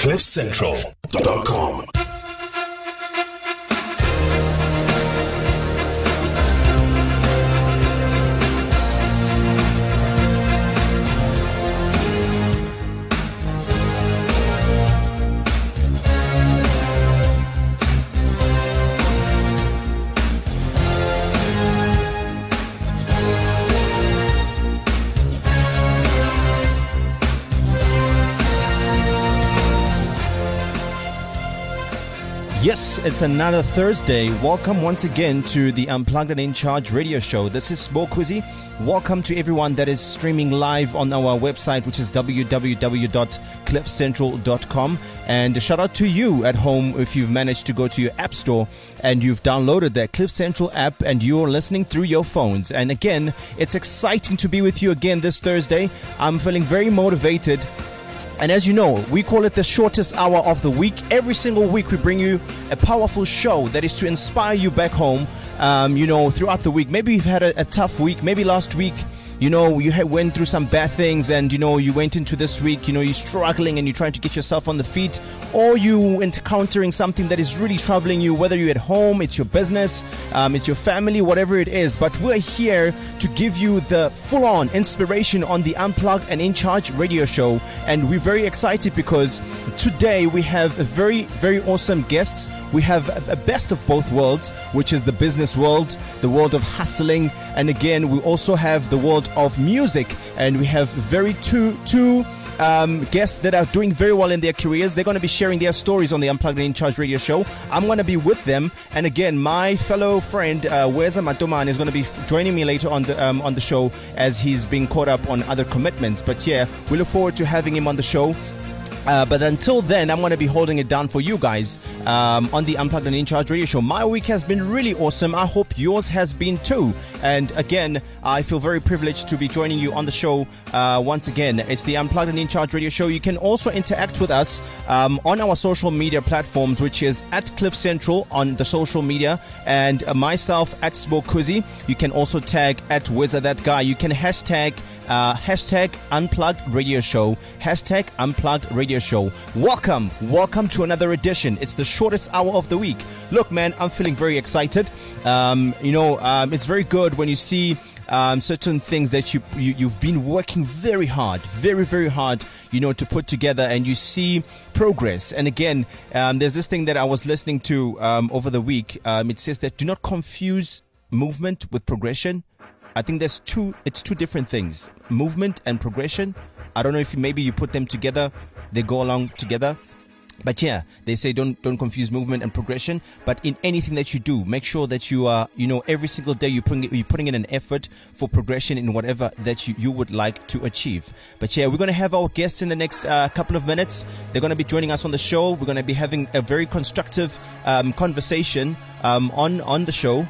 CliffCentral.com. Yes, it's another Thursday. Welcome once again to the Unplugged and In Charge radio show. This is Bokuzi. Welcome to everyone that is streaming live on our website, which is www.cliffcentral.com. And a shout out to you at home if you've managed to go to your app store and you've downloaded that Cliff Central app and you're listening through your phones. And again, it's exciting to be with you again this Thursday. I'm feeling very motivated. And as you know, we call it the shortest hour of the week. Every single week we bring you a powerful show that is to inspire you back home, throughout the week. Maybe you've had a tough week. Maybe last week, you went through some bad things and, you went into this week, you're struggling and you're trying to get yourself on the feet, or you encountering something that is really troubling you, whether you're at home, it's your business, it's your family, whatever it is. But we're here to give you the full-on inspiration on the Unplugged and In Charge radio show. And we're very excited because today we have a very, very awesome guests. We have a best of both worlds, which is the business world, the world of hustling. And again, we also have the world of music. And we have two guests that are doing very well in their careers. They're going to be sharing their stories on the Unplugged and In Charge radio show. I'm going to be with them. And again, my fellow friend, Weza Matoman, is going to be joining me later on the show as he's being caught up on other commitments. But yeah, we look forward to having him on the show. But until then, I'm going to be holding it down for you guys on the Unplugged and In Charge radio show. My week has been really awesome. I hope yours has been too. And again, I feel very privileged to be joining you on the show once again. It's the Unplugged and In Charge radio show. You can also interact with us on our social media platforms, which is at Cliff Central on the social media, and myself at Spokuzi. You can also tag at Wizard That Guy. You can hashtag Unplugged Radio Show. Hashtag Unplugged Radio Show. Welcome to another edition. It's the shortest hour of the week. Look, man, I'm feeling very excited. It's very good when you see certain things that you've been working very hard, very, very hard, to put together, and you see progress. And again, there's this thing that I was listening to over the week. It says that do not confuse movement with progression. I think it's two different things, movement and progression. I don't know if maybe you put them together, they go along together. But yeah, they say don't confuse movement and progression. But in anything that you do, make sure that you are, every single day you're putting in an effort for progression in whatever that you would like to achieve. But yeah, we're going to have our guests in the next couple of minutes. They're going to be joining us on the show. We're going to be having a very constructive conversation on the show.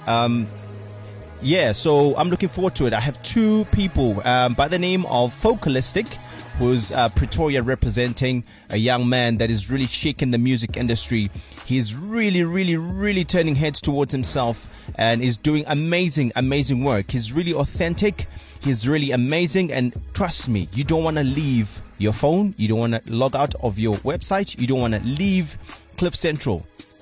Yeah, so I'm looking forward to it. I have two people by the name of Focalistic, who's Pretoria representing, a young man that is really shaking the music industry. He's really, really, really turning heads towards himself and is doing amazing, amazing work. He's really authentic. He's really amazing. And trust me, you don't want to leave your phone. You don't want to log out of your website. You don't want to leave Cliff Central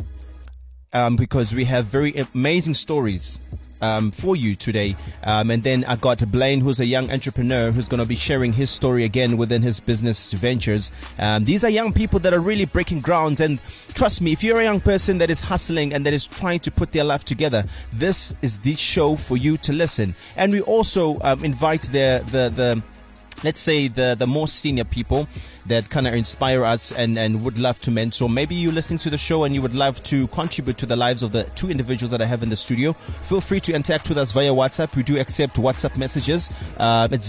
because we have very amazing stories for you today. And then I got Blaine, who's a young entrepreneur who's going to be sharing his story again within his business ventures. These are young people that are really breaking grounds, and trust me, if you're a young person that is hustling and that is trying to put their life together, this is the show for you to listen. And we also invite the let's say the more senior people that kind of inspire us and would love to mentor. Maybe you listen to the show and you would love to contribute to the lives of the two individuals that I have in the studio. Feel free to interact with us via WhatsApp. We do accept WhatsApp messages. It's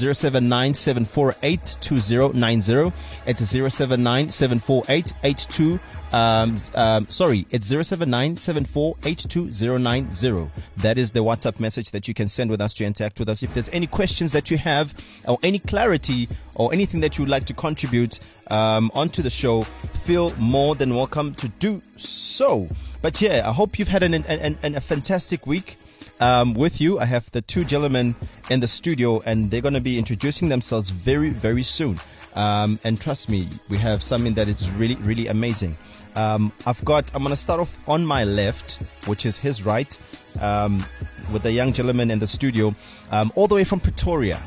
079-748-2090. It's 079-748-8290. It's 079-7482-090. That is the WhatsApp message that you can send with us to interact with us. If there's any questions that you have or any clarity or anything that you would like to contribute onto the show, feel more than welcome to do so. But yeah, I hope you've had a fantastic week. With you, I have the two gentlemen in the studio, and they're going to be introducing themselves very, very soon. And trust me, we have something that is really, really amazing. I'm going to start off on my left, which is his right, with the young gentleman in the studio, all the way from Pretoria.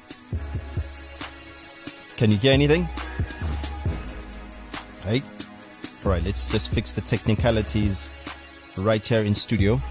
Can you hear anything? Hey. All right, let's just fix the technicalities right here in studio.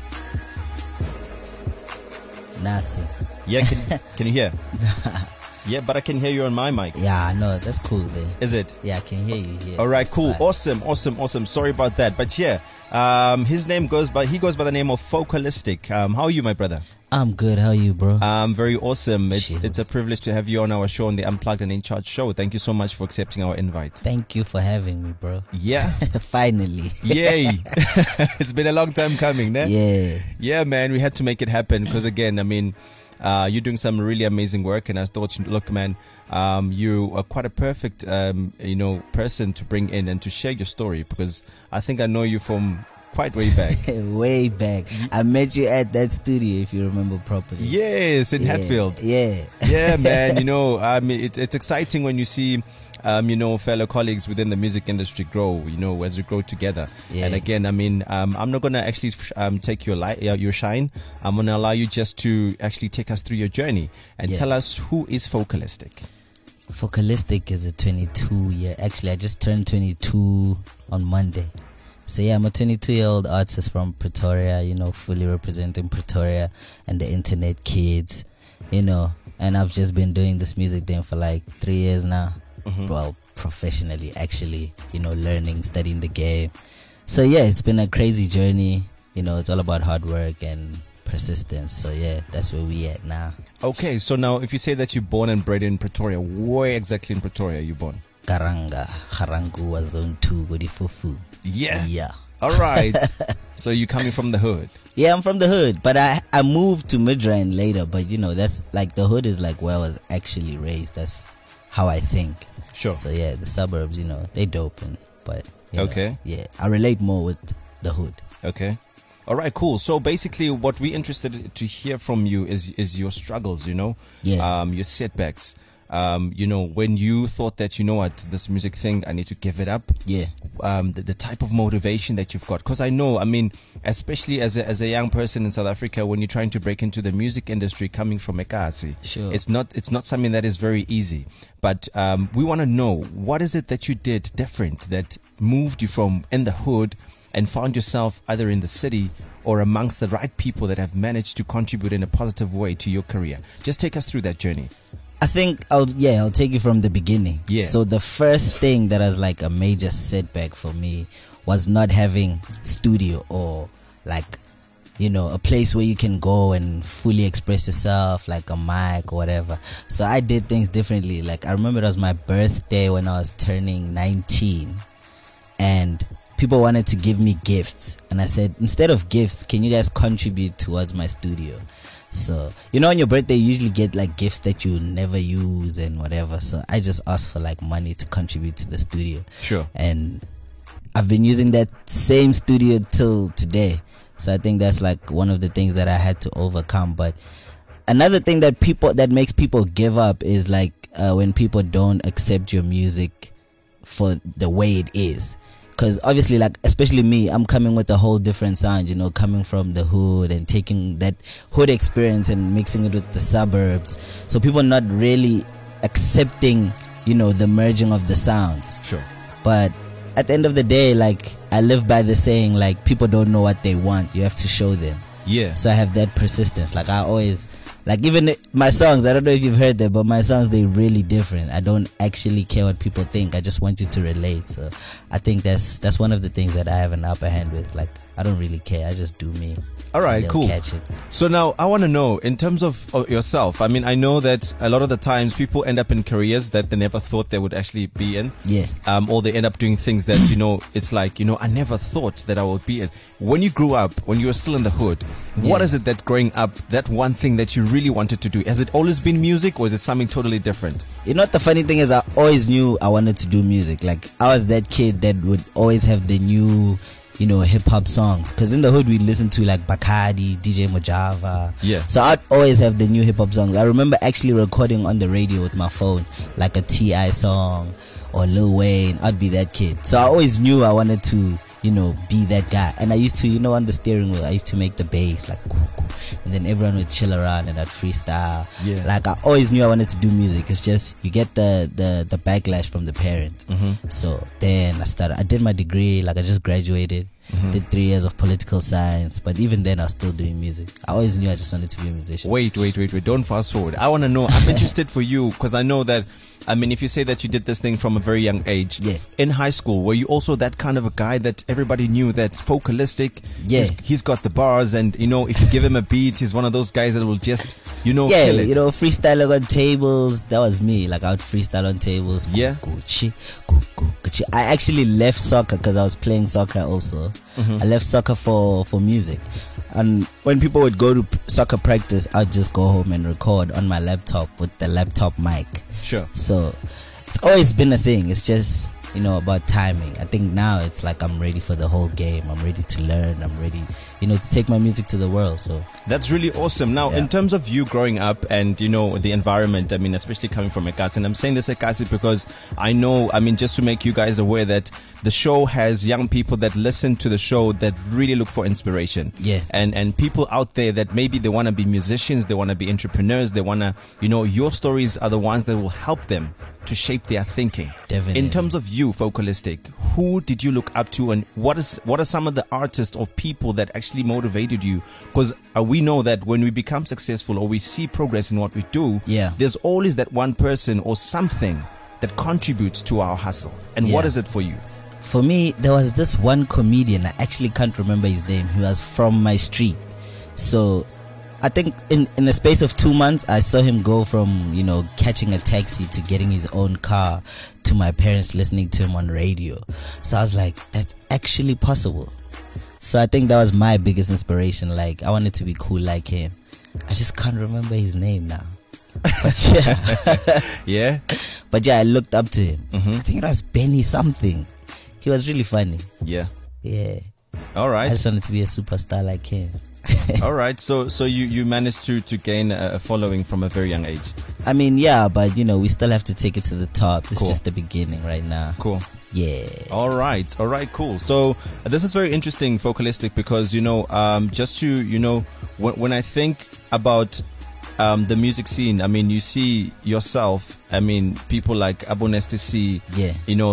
Nothing. Yeah, can you hear? Yeah, but I can hear you on my mic. Yeah, no, that's cool, man. Is it? Yeah, I can hear you here. All right, so cool. fine. Awesome. Sorry about that. But yeah, his name goes by the name of Focalistic. How are you, my brother? I'm good. How are you, bro? Very awesome. Chill. It's a privilege to have you on our show, on the Unplugged and In Charge show. Thank you so much for accepting our invite. Thank you for having me, bro. Yeah. Finally. Yay. It's been a long time coming, ne? Yeah. Yeah, man, we had to make it happen because, again, I mean, you're doing some really amazing work, and I thought, look, man, you are quite a perfect, person to bring in and to share your story, because I think I know you from quite way back. Way back. I met you at that studio, if you remember properly. Yes, in Hatfield. Yeah. Yeah, man. I mean, it's exciting when you see, fellow colleagues within the music industry grow, as we grow together. Yeah. And again, I mean, I'm not going to actually take your shine. I'm going to allow you just to actually take us through your journey and tell us, who is Focalistic? Focalistic is a 22-year. Actually, I just turned 22 on Monday. So yeah, I'm a 22-year-old artist from Pretoria, fully representing Pretoria and the internet kids, and I've just been doing this music thing for like 3 years now. Mm-hmm. Well, professionally, actually, learning, studying the game. So yeah, it's been a crazy journey. It's all about hard work and persistence. So yeah, that's where we at now. Okay, so now if you say that you're born and bred in Pretoria, where exactly in Pretoria are you born? Garanga, Garangua Zone 2, Godifufu. Yeah. All right. So you're coming from the hood? Yeah, I'm from the hood, but I moved to Midrand later. But that's like, the hood is like where I was actually raised. That's how I think. Sure. So yeah, the suburbs, they dope, but okay. Yeah, I relate more with the hood. Okay. All right, cool. So basically, what we're interested to hear from you is your struggles. Yeah. Your setbacks. When you thought that, this music thing, I need to give it up. Yeah. The type of motivation that you've got. Because I know, I mean, especially as a young person in South Africa, when you're trying to break into the music industry coming from Ekasi, sure, it's not something that is very easy. But we want to know, what is it that you did different that moved you from in the hood and found yourself either in the city or amongst the right people that have managed to contribute in a positive way to your career? Just take us through that journey. I think I'll take you from the beginning. Yeah. So the first thing that was like a major setback for me was not having studio or like, a place where you can go and fully express yourself, like a mic or whatever. So I did things differently. Like, I remember it was my birthday when I was turning 19, and people wanted to give me gifts. And I said, instead of gifts, can you guys contribute towards my studio? So, on your birthday, you usually get like gifts that you never use and whatever. So I just asked for like money to contribute to the studio. Sure. And I've been using that same studio till today. So I think that's like one of the things that I had to overcome. But another thing that makes people give up is like when people don't accept your music for the way it is. Because obviously, like, especially me, I'm coming with a whole different sound, coming from the hood and taking that hood experience and mixing it with the suburbs. So people not really accepting, the merging of the sounds. Sure. But at the end of the day, like, I live by the saying, like, people don't know what they want. You have to show them. Yeah. So I have that persistence. Like, I always... Like, even my songs, I don't know if you've heard them, but my songs, they're really different. I don't actually care what people think. I just want you to relate. So I think that's one of the things that I have an upper hand with. Like, I don't really care. I just do me. All right, cool. Catch it. So now I want to know, in terms of yourself, I mean, I know that a lot of the times people end up in careers that they never thought they would actually be in. Yeah. Or they end up doing things that, it's like, I never thought that I would be in. When you grew up, when you were still in the hood, what is it that growing up, that one thing that you really wanted to do? Has it always been music, or is it something totally different? What the funny thing is, I always knew I wanted to do music. Like, I was that kid that would always have the new hip hop songs. Cause in the hood we listen to like Bacardi, DJ Mojava. Yeah. So I'd always have the new hip hop songs. I remember actually recording on the radio with my phone, like a T.I. song or Lil Wayne. I'd be that kid. So I always knew I wanted to, be that guy. And I used to, on the steering wheel, I used to make the bass like, and then everyone would chill around and I'd freestyle. Yeah. Like I always knew I wanted to do music. It's just you get the backlash from the parents. So then I did my degree. Like I just graduated. Did 3 years of political science, but even then I was still doing music. I always knew I just wanted to be a musician. Wait. Don't fast forward. I want to know. I'm interested for you because I know that. I mean, if you say that you did this thing from a very young age, in high school, were you also that kind of a guy that everybody knew that's vocalistic? Yeah. He's got the bars, and if you give him a beat, he's one of those guys that will just, kill it. Freestyling on tables. That was me. Like I would freestyle on tables. Yeah. I actually left soccer because I was playing soccer also. I left soccer for music. And when people would go to soccer practice, I'd just go home and record on my laptop with the laptop mic. Sure. So it's always been a thing. It's just, about timing. I think now it's like I'm ready for the whole game. I'm ready to learn. I'm ready, to take my music to the world. So that's really awesome. Now, in terms of you growing up and, the environment, I mean, especially coming from Ekasi, and I'm saying this Ekasi because I know, just to make you guys aware that the show has young people that listen to the show that really look for inspiration. Yeah. And people out there that maybe they want to be musicians, they want to be entrepreneurs, they want to, your stories are the ones that will help them to shape their thinking. Definitely. In terms of you, Focalistic, who did you look up to, and what are some of the artists or people that actually motivated you? Because we know that when we become successful or we see progress in what we do, there's always that one person or something that contributes to our hustle. And what is it for you? For me, there was this one comedian. I actually can't remember his name. He was from my street. So I think in the space of 2 months, I saw him go from, catching a taxi to getting his own car to my parents listening to him on radio. So I was like, that's actually possible. So I think that was my biggest inspiration. Like, I wanted to be cool like him. I just can't remember his name now. But yeah. But I looked up to him. I think it was Benny something. He was really funny. Yeah. All right. I just wanted to be a superstar like him. All right. So you managed to gain a following from a very young age. I mean, but we still have to take it to the top. It's just the beginning right now. Cool. Yeah. All right. Cool. So this is very interesting, Focalistic, because just to when I think about the music scene, I mean, you see yourself. I mean, people like Abu Nesti C. Yeah.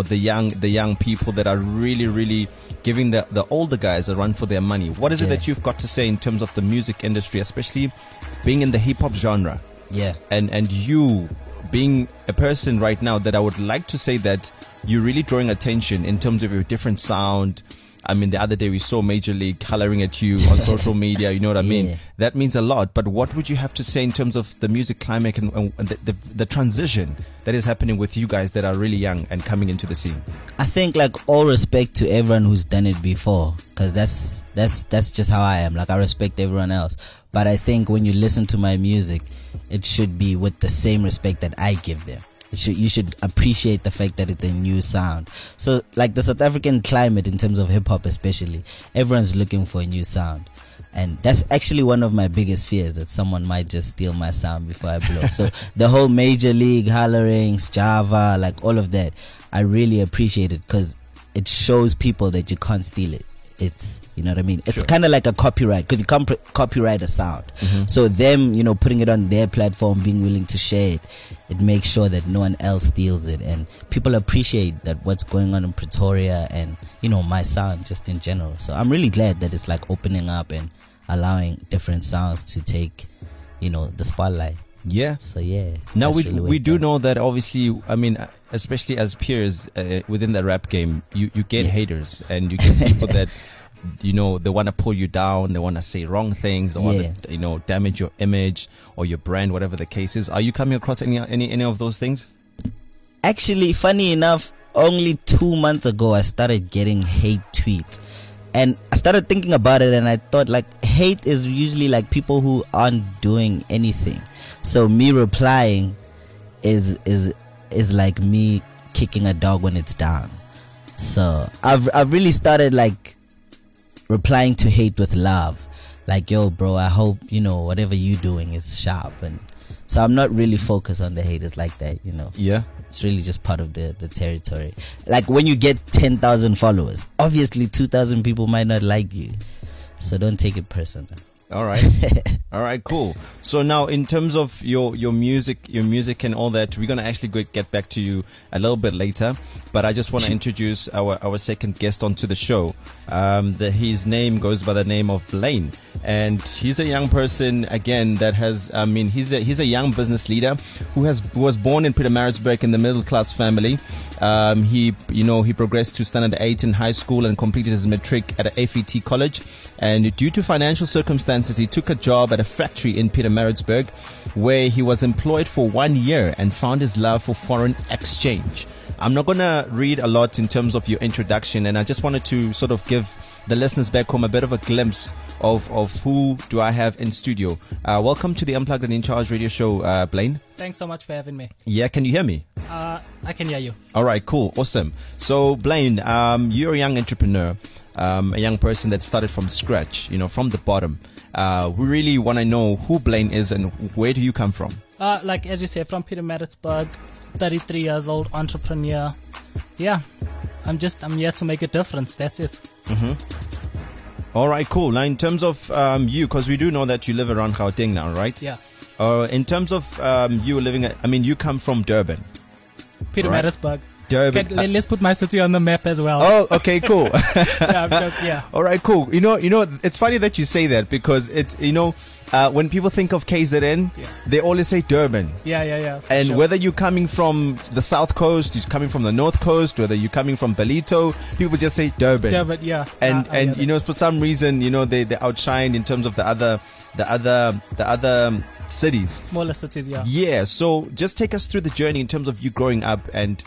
The young people that are really, really giving the older guys a run for their money. What is it that you've got to say in terms of the music industry, especially being in the hip hop genre? Yeah. And you being a person right now that I would like to say that you're really drawing attention in terms of your different sound. I mean, the other day we saw Major League hollering at you on social media. You know what I mean? That means a lot. But what would you have to say in terms of the music climate and the transition that is happening with you guys that are really young and coming into the scene? I think, like, all respect to everyone who's done it before, because that's just how I am. Like, I respect everyone else. But I think when you listen to my music, it should be with the same respect that I give them. You should appreciate the fact that it's a new sound. So, like, the South African climate in terms of hip-hop especially, everyone's looking for a new sound. And that's actually one of my biggest fears, that someone might just steal my sound before I blow. So the whole Major League, hollerings, Java, like all of that, I really appreciate it because it shows people that you can't steal it. It's, you know what I mean? It's kind of like a copyright, because you can't copyright a sound. So them, putting it on their platform, being willing to share it, it makes sure that no one else steals it. And people appreciate that what's going on in Pretoria and, my sound just in general. So I'm really glad that it's like opening up and allowing different sounds to take, the spotlight. Yeah. So yeah. Now we do know that obviously, I mean, especially as peers within the rap game, you get haters and you get people that, they want to pull you down, they want to say wrong things or damage your image or your brand, whatever the case is. Are you coming across any of those things? Actually, funny enough, only 2 months ago I started getting hate tweets. And I started thinking about it and I thought, like, hate is usually like people who aren't doing anything. So me replying is like me kicking a dog when it's down. So I've really started like replying to hate with love. Like, yo, bro, I hope, whatever you doing is sharp. And so I'm not really focused on the haters like that, Yeah. It's really just part of the territory. Like, when you get 10,000 followers, obviously 2,000 people might not like you. So don't take it personal. All right. All right, cool. So now in terms of your music and all that, we're going to actually get back to you a little bit later. But I just want to introduce our second guest onto the show. His name goes by the name of Blaine. And he's a young person, again, that has, he's a young business leader who was born in Pietermaritzburg in the middle class family. He progressed to standard 8 in high school and completed his matric at a FET college. And due to financial circumstances, he took a job at a factory in Pietermaritzburg where he was employed for 1 year and found his love for foreign exchange. I'm not going to read a lot in terms of your introduction, and I just wanted to sort of give the listeners back home a bit of a glimpse of who do I have in studio. Welcome to the Unplugged and In Charge radio show, Blaine. Thanks so much for having me. Yeah, can you hear me? I can hear you. All right, cool, awesome. So, Blaine, you're a young entrepreneur, a young person that started from scratch, from the bottom. We really want to know who Blaine is and where do you come from? Like as you say, from Pietermaritzburg, 33 years old, entrepreneur. Yeah, I'm here to make a difference. That's it. Mm-hmm. All right, cool. Now, in terms of you, because we do know that you live around Gauteng now, right? Yeah. In terms of you living, you come from Durban. Pietermaritzburg. Right? Durban. Let's put my city on the map as well. Oh, okay, cool. Yeah. All right, cool. It's funny that you say that because when people think of KZN, they always say Durban. Yeah. And sure. whether you're coming from the South Coast, you're coming from the North Coast, whether you're coming from Ballito, people just say Durban. Durban, yeah. And for some reason, they outshine in terms of the other cities, smaller cities. Yeah. So just take us through the journey in terms of you growing up, and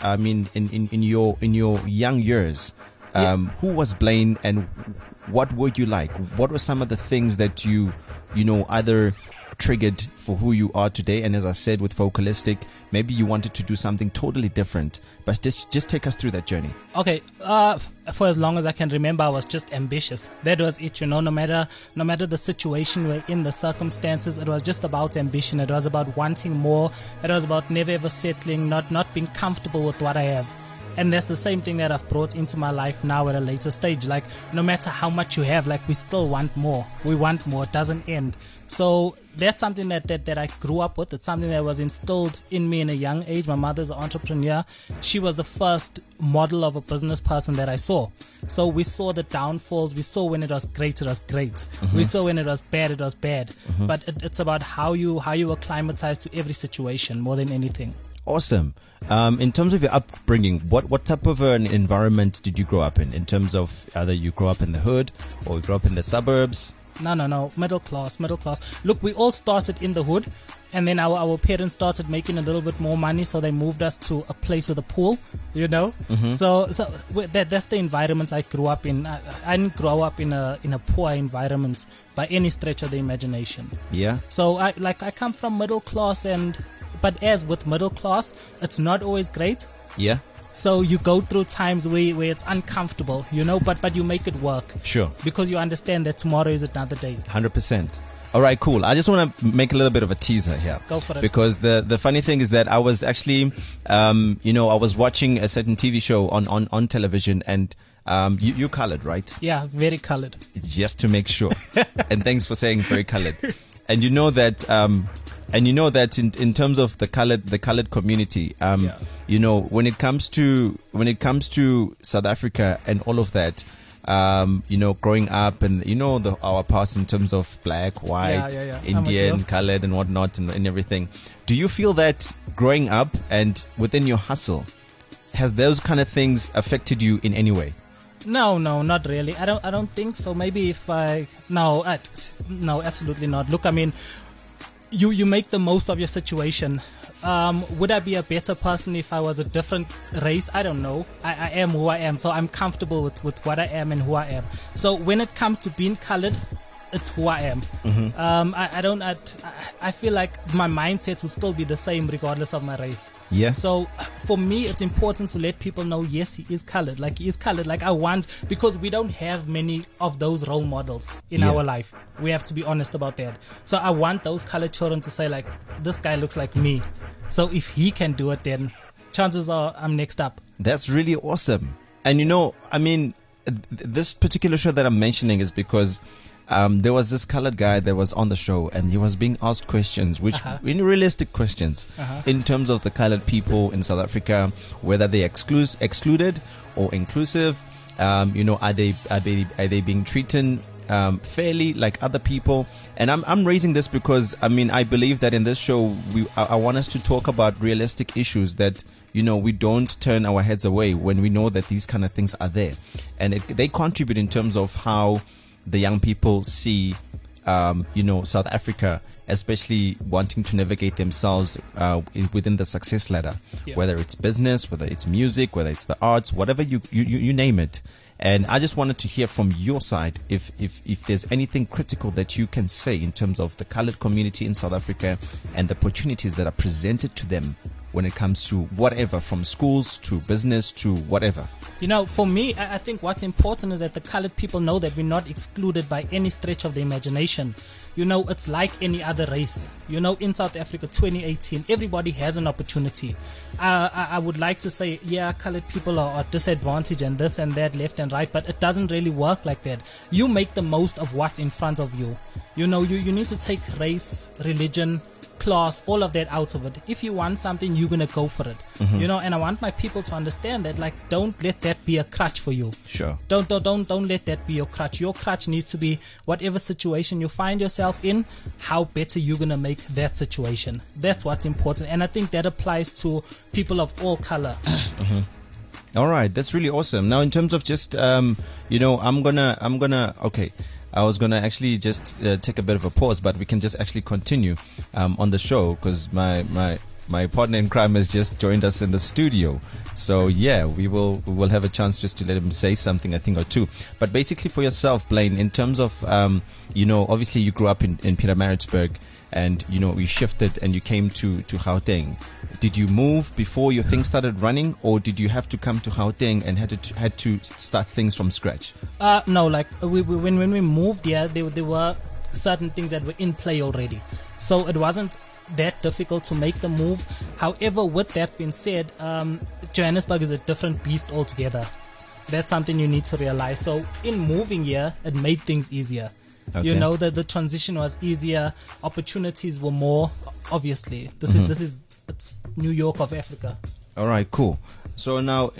in your young years. Who was Blaine, and what were you like? What were some of the things that you either triggered for who you are today? And as I said, with Focalistic, maybe you wanted to do something totally different, but just take us through that journey. Okay. For as long as I can remember, I was just ambitious. That was it, no matter the situation we're in, the circumstances, it was just about ambition. It was about wanting more. It was about never ever settling, not being comfortable with what I have. And that's the same thing that I've brought into my life now at a later stage. Like, no matter how much you have, like, we still want more. We want more. It doesn't end. So that's something that I grew up with. It's something that was instilled in me in a young age. My mother's an entrepreneur. She was the first model of a business person that I saw. So we saw the downfalls. We saw when it was great, it was great. Mm-hmm. We saw when it was bad, it was bad. Mm-hmm. But it's about how you acclimatize to every situation more than anything. Awesome. In terms of your upbringing, what type of an environment did you grow up in terms of either you grew up in the hood or you grew up in the suburbs? No. Middle class. Look, we all started in the hood, and then our parents started making a little bit more money, so they moved us to a place with a pool, Mm-hmm. So that's the environment I grew up in. I didn't grow up in a poor environment by any stretch of the imagination. Yeah. So I come from middle class, but as with middle class, it's not always great. Yeah. So you go through times where it's uncomfortable, but you make it work. Sure. Because you understand that tomorrow is another day. 100%. All right, cool. I just want to make a little bit of a teaser here. Go for it. Because the funny thing is that I was actually, I was watching a certain TV show on television, and you're colored, right? Yeah, very colored. Just to make sure. And thanks for saying very colored. And you know that in terms of the colored community, when it comes to South Africa and all of that, growing up and our past in terms of black, white, Indian, colored and whatnot and everything. Do you feel that growing up and within your hustle, has those kind of things affected you in any way? No, not really. I don't think so. Maybe no, absolutely not. Look, I mean, you make the most of your situation. Would I be a better person if I was a different race? I don't know. I am who I am, so I'm comfortable with what I am and who I am. So when it comes to being colored, it's who I am. I feel like my mindset will still be the same regardless of my race. Yeah. So for me, it's important to let people know, yes, he is colored. Like, he is colored. Like, I want, because we don't have many of those role models in our life. We have to be honest about that. So I want those colored children to say, like, this guy looks like me. So if he can do it, then chances are I'm next up. That's really awesome. And I mean, this particular show that I'm mentioning is because there was this colored guy that was on the show, and he was being asked questions, which realistic questions, in terms of the colored people in South Africa, whether they're excluded or inclusive. Are they being treated fairly like other people? And I'm raising this because I believe that in this show I want us to talk about realistic issues that we don't turn our heads away when we know that these kind of things are there, and they contribute in terms of how the young people see South Africa, especially wanting to navigate themselves within the success ladder, whether it's business, whether it's music, whether it's the arts, whatever you name it. And I just wanted to hear from your side if there's anything critical that you can say in terms of the colored community in South Africa and the opportunities that are presented to them when it comes to whatever, from schools to business to whatever. For me, I think what's important is that the colored people know that we're not excluded by any stretch of the imagination. It's like any other race. In South Africa 2018, everybody has an opportunity. I would like to say, colored people are disadvantaged and this and that, left and right, but it doesn't really work like that. You make the most of what's in front of you. You need to take race, religion, class, all of that out of it. If you want something, you're gonna go for it. And I want my people to understand that, like, don't let that be a crutch for you. Sure. Don't let that be your crutch. Your crutch needs to be whatever situation you find yourself in, how better you're gonna make that situation. That's what's important, and I think that applies to people of all color. All right, that's really awesome. Now, in terms of just okay, I was going to actually just take a bit of a pause, but we can just actually continue on the show because my partner in crime has just joined us in the studio. So yeah, we will have a chance just to let him say something, I think, or two. But basically for yourself, Blaine, in terms of, obviously you grew up in Pietermaritzburg, and you shifted and you came to Gauteng. Did you move before your thing started running, or did you have to come to Gauteng and had to start things from scratch? No, like when we moved here, there were certain things that were in play already, so it wasn't that difficult to make the move. However, with that being said, Johannesburg is a different beast altogether. That's something you need to realize. So in moving here, it made things easier. Okay. That the transition was easier, opportunities were more. Obviously, this is it's New York of Africa. All right, cool. So now,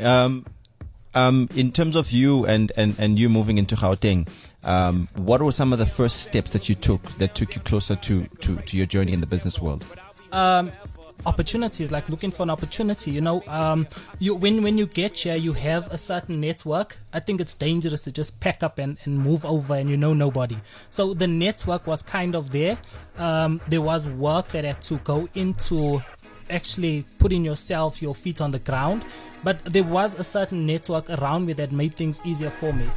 in terms of you and you moving into Gauteng, what were some of the first steps that you took that took you closer to your journey in the business world? Opportunities, like looking for an opportunity. When you get here, you have a certain network. I think it's dangerous to just pack up and move over and nobody. So the network was kind of there. There was work that had to go into actually putting your feet on the ground, but there was a certain network around me that made things easier for me.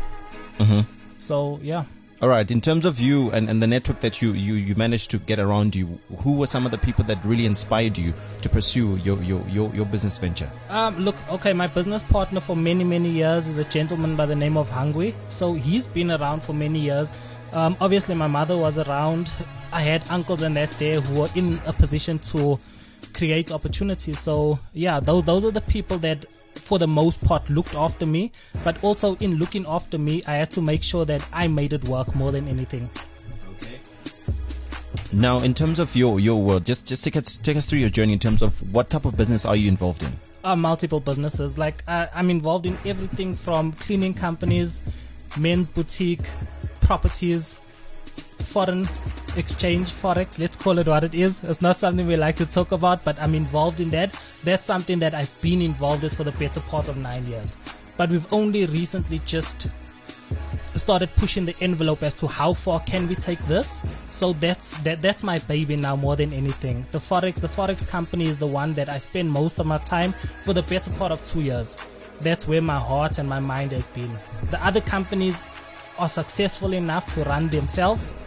So yeah. All right. In terms of you and the network that you managed to get around you, who were some of the people that really inspired you to pursue your business venture? My business partner for many, many years is a gentleman by the name of Hangui. So he's been around for many years. Obviously, my mother was around. I had uncles and that there who were in a position to create opportunities. So yeah, those are the people that for the most part looked after me, but also in looking after me, I had to make sure that I made it work more than anything. Okay. Now, in terms of your world, just take us through your journey in terms of what type of business are you involved in? Multiple businesses. Like I'm involved in everything from cleaning companies, men's boutique, properties, foreign exchange, forex, let's call it what it is. It's not something we like to talk about, but I'm involved in that. That's something that I've been involved with for the better part of 9 years. But we've only recently just started pushing the envelope as to how far can we take this. So that's my baby now more than anything. The forex company is the one that I spend most of my time for the better part of 2 years. That's where my heart and my mind has been. The other companies are successful enough to run themselves.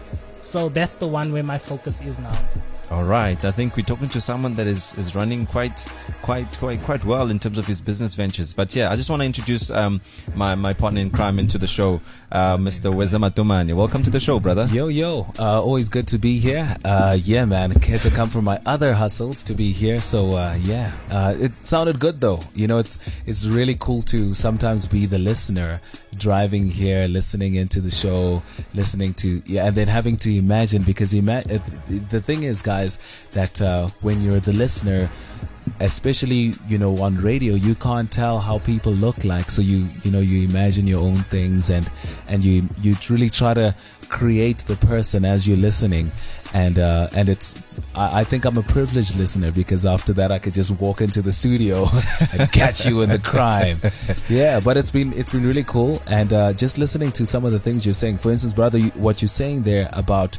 So that's the one where my focus is now. All right. I think we're talking to someone that is running quite well in terms of his business ventures. But yeah, I just want to introduce my partner in crime into the show, Mr. Weza Matumani. Welcome to the show, brother. Yo. Always good to be here. Yeah, man. Had to come from my other hustles to be here. So yeah, it sounded good though. You know, it's really cool to sometimes be the listener, driving here, listening into the show, listening to and then having to imagine, because the thing is, guys, that when you're the listener, especially on radio, you can't tell how people look like, so you imagine your own things, and you really try to create the person as you're listening, and I think I'm a privileged listener, because after that I could just walk into the studio and catch you in the crime. Yeah, but it's been really cool, and just listening to some of the things you're saying. For instance, brother, what you're saying there about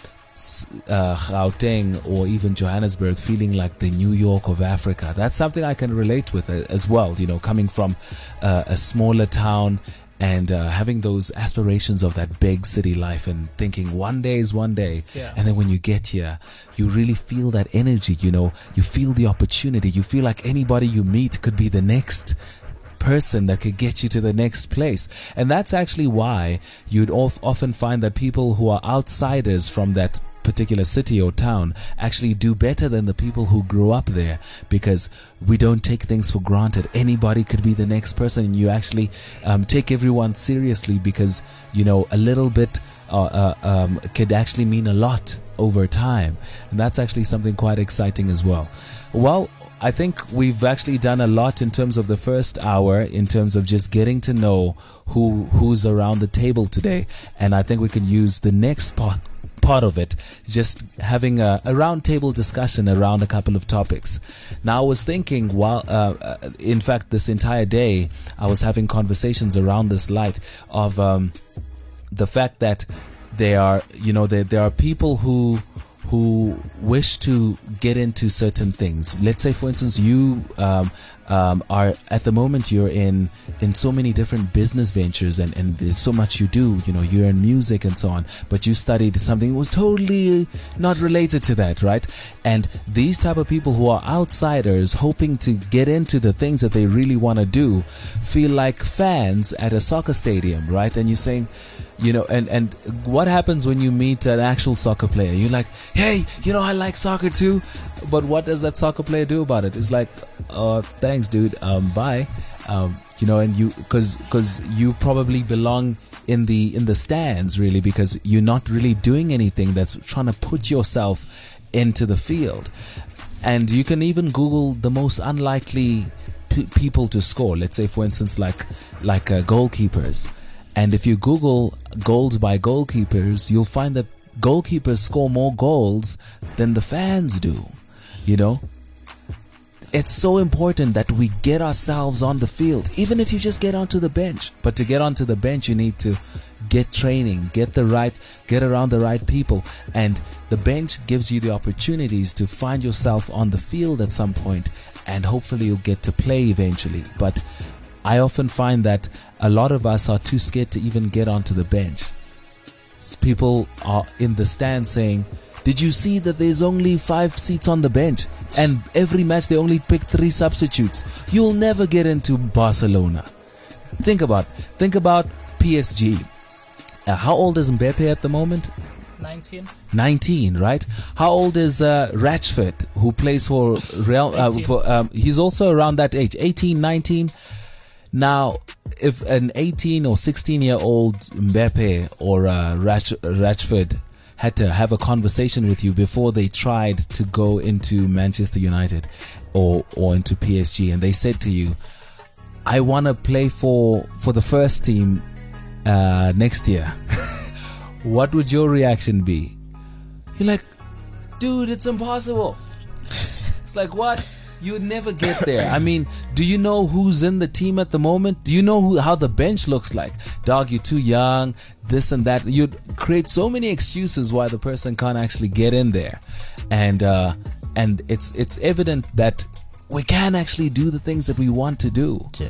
Gauteng or even Johannesburg feeling like the New York of Africa, that's something I can relate with as well, coming from a smaller town and having those aspirations of that big city life and thinking one day is one day. Yeah. And then when you get here, you really feel that energy, you feel the opportunity, you feel like anybody you meet could be the next person that could get you to the next place. And that's actually why you'd often find that people who are outsiders from that particular city or town actually do better than the people who grew up there, because we don't take things for granted. Anybody could be the next person, and you actually take everyone seriously, because a little bit could actually mean a lot over time, and that's actually something quite exciting as well. Well, I think we've actually done a lot in terms of the first hour, in terms of just getting to know who's around the table today, and I think we can use the next part of it, just having a round table discussion around a couple of topics. Now, I was thinking, in fact, this entire day, I was having conversations around this light of the fact that there are people who wish to get into certain things. Let's say, for instance, you are at the moment, you're in so many different business ventures, and there's so much you do, you're in music and so on, but you studied something that was totally not related to that, right? And these type of people who are outsiders hoping to get into the things that they really want to do feel like fans at a soccer stadium, right? And you're saying, and what happens when you meet an actual soccer player? You're like, hey, I like soccer too, but what does that soccer player do about it? It's like, thanks, dude, bye. And you, because you probably belong in the stands, really, because you're not really doing anything that's trying to put yourself into the field. And you can even Google the most unlikely people to score. Let's say, for instance, like goalkeepers. And if you Google goals by goalkeepers, you'll find that goalkeepers score more goals than the fans do. It's so important that we get ourselves on the field, even if you just get onto the bench. But to get onto the bench, you need to get training, get around the right people. And the bench gives you the opportunities to find yourself on the field at some point, and hopefully you'll get to play eventually. But I often find that a lot of us are too scared to even get onto the bench. People are in the stand saying, did you see that there's only 5 seats on the bench, and every match they only pick 3 substitutes? You'll never get into Barcelona. Think about PSG. How old is Mbappe at the moment? 19, right? How old is Rashford, who plays for Real? He's also around that age, 18, 19. Now, if an 18 or 16-year-old Mbappe or Rashford had to have a conversation with you before they tried to go into Manchester United or into PSG, and they said to you, I want to play for the first team next year, what would your reaction be? You're like, dude, it's impossible. It's like, what? You would never get there. I mean, do you know who's in the team at the moment? Do you know how the bench looks like? Dog, you're too young, this and that. You'd create so many excuses why the person can't actually get in there. And it's evident that we can actually do the things that we want to do. Okay.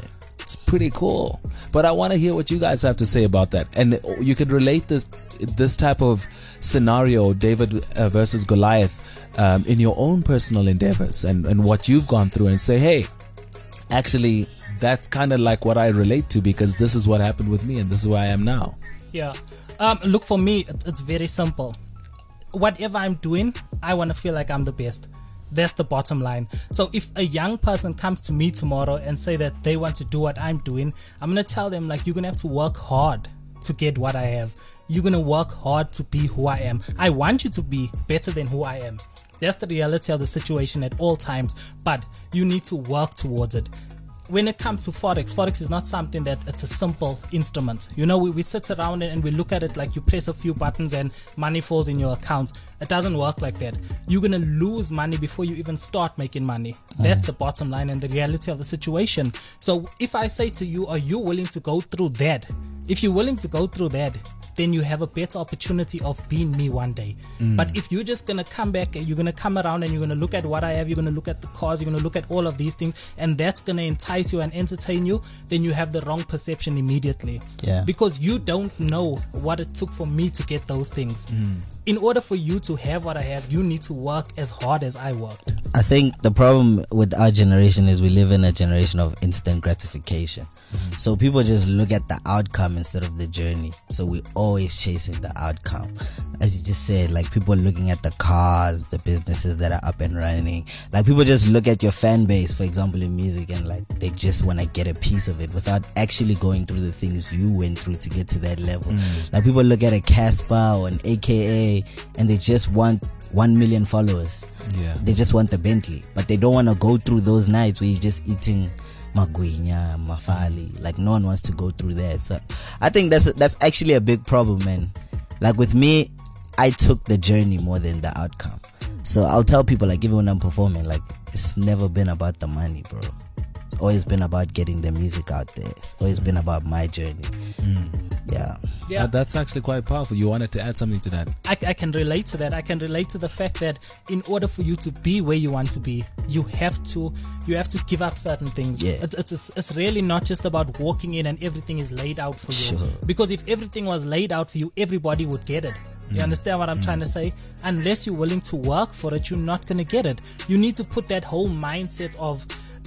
That's pretty cool. But I want to hear what you guys have to say about that. And you can relate this type of scenario, David versus Goliath, in your own personal endeavors and what you've gone through, and say, hey, actually, that's kind of like what I relate to, because this is what happened with me and this is where I am now. Yeah. Look, for me, it's very simple. Whatever I'm doing, I want to feel like I'm the best. That's the bottom line. So if a young person comes to me tomorrow and say that they want to do what I'm doing, I'm going to tell them, like, you're going to have to work hard to get what I have. You're going to work hard to be who I am. I want you to be better than who I am. That's the reality of the situation at all times. But you need to work towards it. When it comes to Forex is not something that it's a simple instrument. You know, we sit around and we look at it like you press a few buttons and money falls in your account. It doesn't work like that. You're going to lose money before you even start making money. That's the bottom line and the reality of the situation. So if I say to you, are you willing to go through that? If you're willing to go through that, then you have a better opportunity of being me one day. But if you're just going to come back and you're going to come around and you're going to look at what I have, you're going to look at the cars, you're going to look at all of these things, and that's going to entice you and entertain you, then you have the wrong perception immediately. Yeah. Because you don't know what it took for me to get those things. In order for you to have what I have, you need to work as hard as I worked. I think the problem with our generation is we live in a generation of instant gratification. So people just look at the outcome instead of the journey. So we always chasing the outcome. As you just said, like, people looking at the cars, the businesses that are up and running. Like, people just look at your fan base, for example, in music, and like they just want to get a piece of it without actually going through the things you went through to get to that level. Like, people look at a Casper or an AKA and they just want 1 million followers. Yeah. They just want the Bentley, but they don't want to go through those nights where you're just eating magwinya, mafali. Like, no one wants to go through that. So I think that's actually a big problem, man. Like, with me, I took the journey more than the outcome. So I'll tell people, like, even when I'm performing, like, it's never been about the money, bro. It's always been about getting the music out there. It's always been about my journey. Yeah. That's actually quite powerful. You wanted to add something to that? I can relate to that. I can relate to the fact that in order for you to be where you want to be, you have to give up certain things. Yeah. It's really not just about walking in and everything is laid out for you. Sure. Because if everything was laid out for you, everybody would get it. You understand what I'm trying to say? Unless you're willing to work for it, you're not going to get it. You need to put that whole mindset of,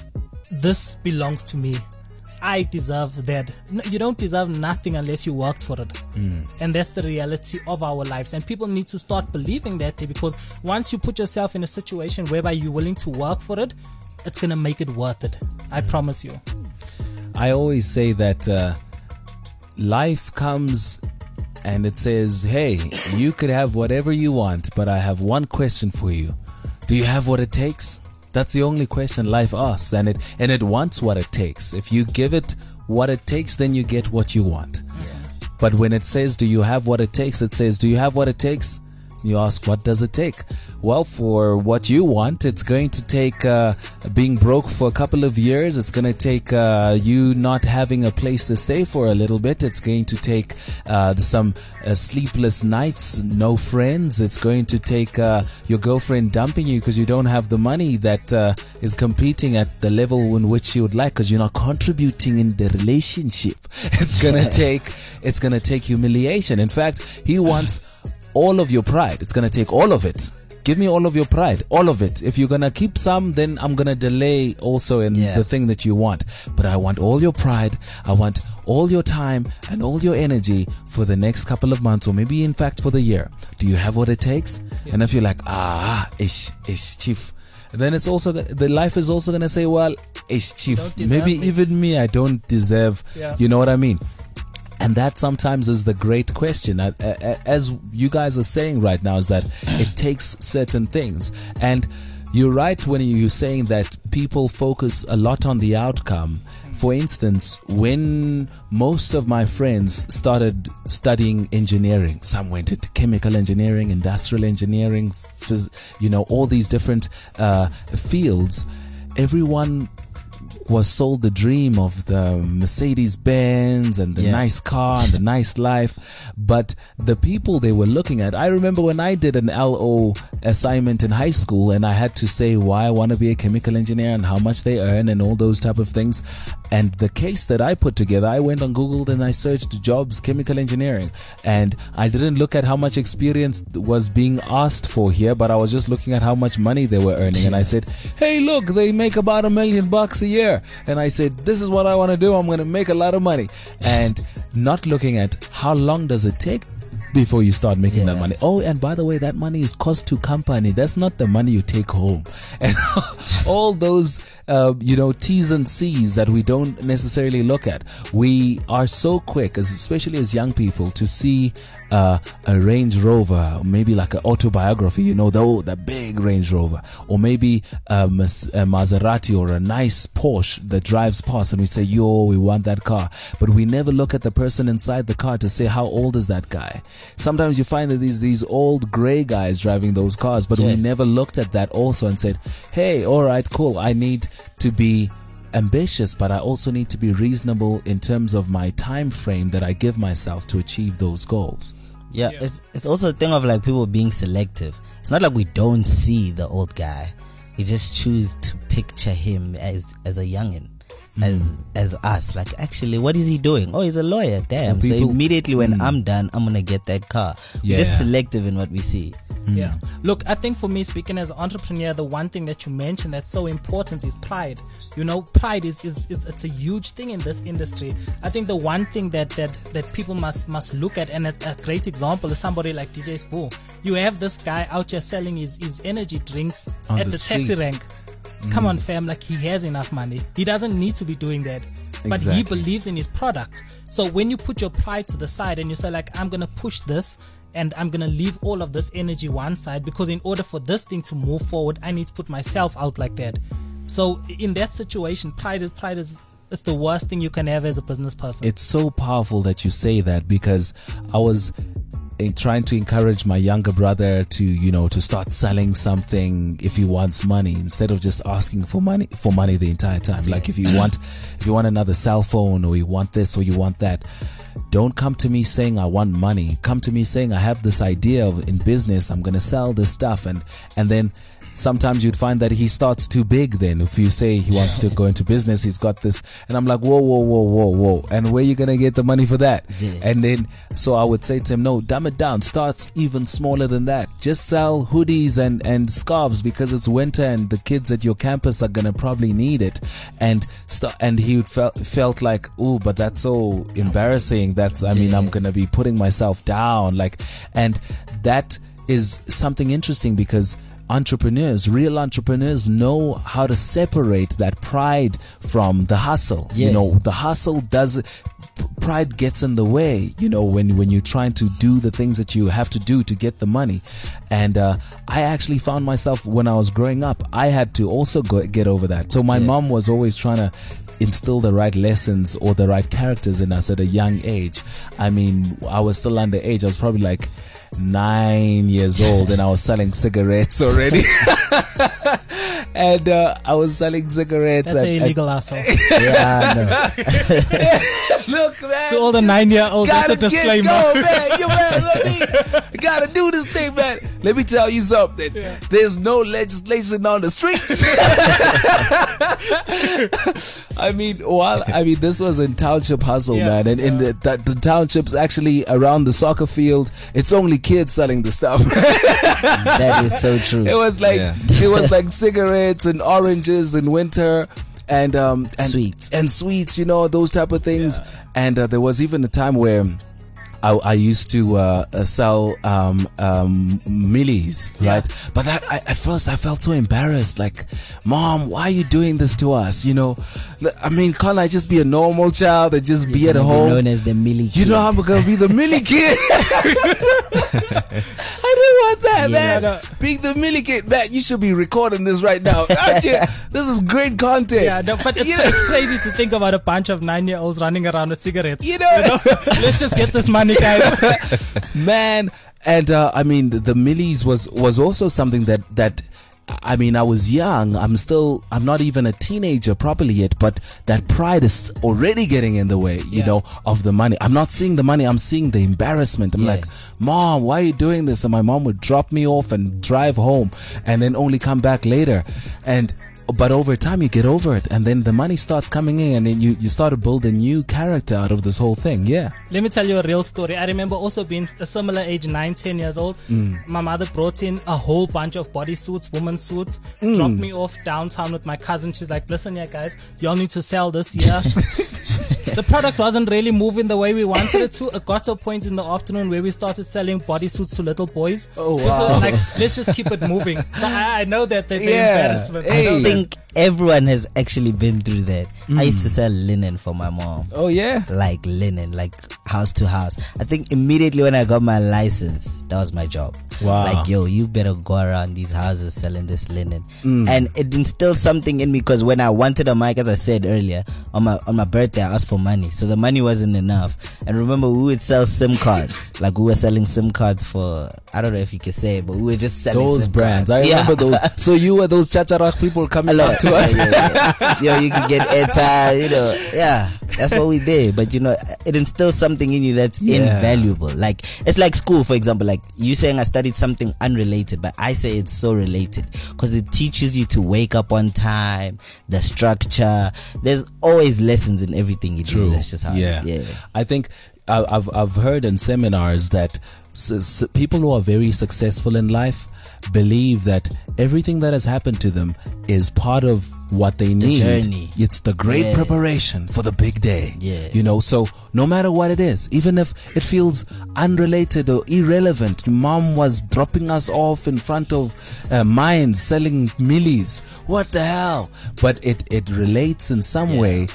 this belongs to me. I deserve that. No, you don't deserve nothing unless you worked for it. And that's the reality of our lives. And people need to start believing that, because once you put yourself in a situation whereby you're willing to work for it, it's going to make it worth it. I promise you. I always say that life comes and it says, hey, you could have whatever you want, but I have one question for you. Do you have what it takes? That's the only question life asks, and it wants what it takes. If you give it what it takes, then you get what you want. But when it says, do you have what it takes? It says, do you have what it takes? You ask, what does it take? Well, for what you want, it's going to take being broke for a couple of years. It's going to take you not having a place to stay for a little bit. It's going to take some sleepless nights, no friends. It's going to take your girlfriend dumping you because you don't have the money that is competing at the level in which you would like, because you're not contributing in the relationship. It's going to take humiliation. In fact, he wants all of your pride. It's going to take all of it. Give me all of your pride, all of it. If you're going to keep some, then I'm going to delay also in the thing that you want. But I want all your pride. I want all your time and all your energy for the next couple of months, or maybe in fact for the year. Do you have what it takes? Yeah. And if you're like, ish, chief. Then it's also, the life is also going to say, well, ish, chief. Maybe even me, I don't deserve, you know what I mean? And that sometimes is the great question, as you guys are saying right now, is that it takes certain things. And you're right when you're saying that people focus a lot on the outcome. For instance, when most of my friends started studying engineering, some went into chemical engineering, industrial engineering, all these different fields, everyone was sold the dream of the Mercedes Benz and the nice car and the nice life, but the people they were looking at, I remember when I did an LO assignment in high school and I had to say why I want to be a chemical engineer and how much they earn and all those type of things. And the case that I put together, I went on Google and I searched jobs, chemical engineering, and I didn't look at how much experience was being asked for here, but I was just looking at how much money they were earning. And I said, hey, look, they make about $1 million a year. And I said, this is what I want to do. I'm going to make a lot of money. And not looking at how long does it take before you start making that money. Oh, and by the way, that money is cost to company. That's not the money you take home. And all those, T's and C's that we don't necessarily look at. We are so quick, especially as young people, to see a Range Rover, maybe like an autobiography, the big Range Rover, or maybe a Maserati or a nice Porsche that drives past, and we say, yo, we want that car. But we never look at the person inside the car to say, how old is that guy? Sometimes you find that these old gray guys driving those cars, but we never looked at that also and said, hey, all right, cool, I need to be ambitious, but I also need to be reasonable in terms of my time frame that I give myself to achieve those goals. Yeah. It's also a thing of like people being selective. It's not like we don't see the old guy. We just choose to picture him as a youngin. As us, like, actually, what is he doing? Oh, he's a lawyer. Damn. So immediately when I'm done, I'm gonna get that car. We're just selective in what we see. Yeah. Look, I think for me, speaking as an entrepreneur, the one thing that you mentioned that's so important is pride. Pride is it's a huge thing in this industry. I think the one thing that people must look at, and a great example is somebody like DJ Sbu. You have this guy out here selling his energy drinks at the taxi rank. Come on, fam, like, he has enough money. He doesn't need to be doing that. But he believes in his product. So when you put your pride to the side and you say, like, I'm going to push this and I'm going to leave all of this energy one side, because in order for this thing to move forward, I need to put myself out like that. So in that situation, pride is it's the worst thing you can have as a business person. It's so powerful that you say that, because I was trying to encourage my younger brother to start selling something if he wants money, instead of just asking for money the entire time. Like, if you want another cell phone, or you want this or you want that, don't come to me saying I want money. Come to me saying I have this idea in business, I'm going to sell this stuff, and then sometimes you'd find that he starts too big. Then if you say he wants to go into business, he's got this, and I'm like, whoa, and where are you gonna get the money for that? And then so I would say to him, no, dumb it down, start even smaller than that. Just sell hoodies and scarves, because it's winter and the kids at your campus are gonna probably need it. And he felt like, ooh, but that's so embarrassing. I'm gonna be putting myself down, and that is something interesting, because real entrepreneurs know how to separate that pride from the hustle. The hustle pride gets in the way, when you're trying to do the things that you have to do to get the money. And I actually found myself, when I was growing up, I had to also get over that. So my mom was always trying to instill the right lessons or the right characters in us at a young age. I mean, I was still underage. I was probably like 9 years old, and I was selling cigarettes already. And I was selling cigarettes. That's an illegal asshole. Yeah, I know. Look, man. To all the 9-year-olds, that's a disclaimer. Man. Gotta do this thing, man. Let me tell you something. Yeah. There's no legislation on the streets. This was in Township Hustle, man. And in the townships, actually around the soccer field, it's only kids selling the stuff. That is so true. It was like cigarettes and oranges in winter, and sweets, those type of things. And there was even a time where I used to sell millies, right? But at first I felt so embarrassed. Like, Mom, why are you doing this to us? I mean, can't I just be a normal child and just be at home? Known as the Millie kid. I'm gonna be the Millie kid. I don't want that, man. No. Being the Millie kid, man, you should be recording this right now. This is great content. Yeah, no, but it's crazy to think about a bunch of 9-year-olds running around with cigarettes. Let's just get this money, guys. Man. And the millies was also something that I mean, I was young. I'm not even a teenager properly yet, but that pride is already getting in the way, you know, of the money. I'm not seeing the money. I'm seeing the embarrassment. I'm like, Mom, why are you doing this? And my mom would drop me off and drive home and then only come back later. But over time you get over it, and then the money starts coming in, and then you start to build a new character out of this whole thing. Yeah. Let me tell you a real story. I remember also being a similar age, 9-10 years old. My mother brought in a whole bunch of bodysuits, women's suits, dropped me off downtown with my cousin. She's like, listen here guys, y'all need to sell this year. The product wasn't really moving the way we wanted it to. It got to a point in the afternoon where we started selling bodysuits to little boys. Oh, wow. So like, let's just keep it moving. So I know that the embarrassment. I think everyone has actually been through that. I used to sell linen for my mom. Oh, yeah. Like linen, like house to house. I think immediately when I got my license, that was my job. Wow. Like, yo, you better go around these houses selling this linen. And it instilled something in me, because when I wanted a mic, as I said earlier, on my birthday, I asked for money. So the money wasn't enough. And remember, we would sell SIM cards. Like, we were selling SIM cards for, I don't know if you can say it, but we were just selling those SIM brands. cards. I remember those. So you were those Chacharak people coming up to us. Yo, you can get airtime, you know. Yeah, that's what we did. But, you know, it instills something in you that's invaluable. Like, it's like school, for example. Like, you saying I studied something unrelated, but I say it's so related, because it teaches you to wake up on time, the structure. There's always lessons in everything you do. That's just how I think I've heard in seminars that people who are very successful in life believe that everything that has happened to them is part of what they need. Journey. It's the great preparation for the big day. Yeah. You know, so no matter what it is, even if it feels unrelated or irrelevant, Mom was dropping us off in front of mines selling millies. What the hell? But it relates in some way,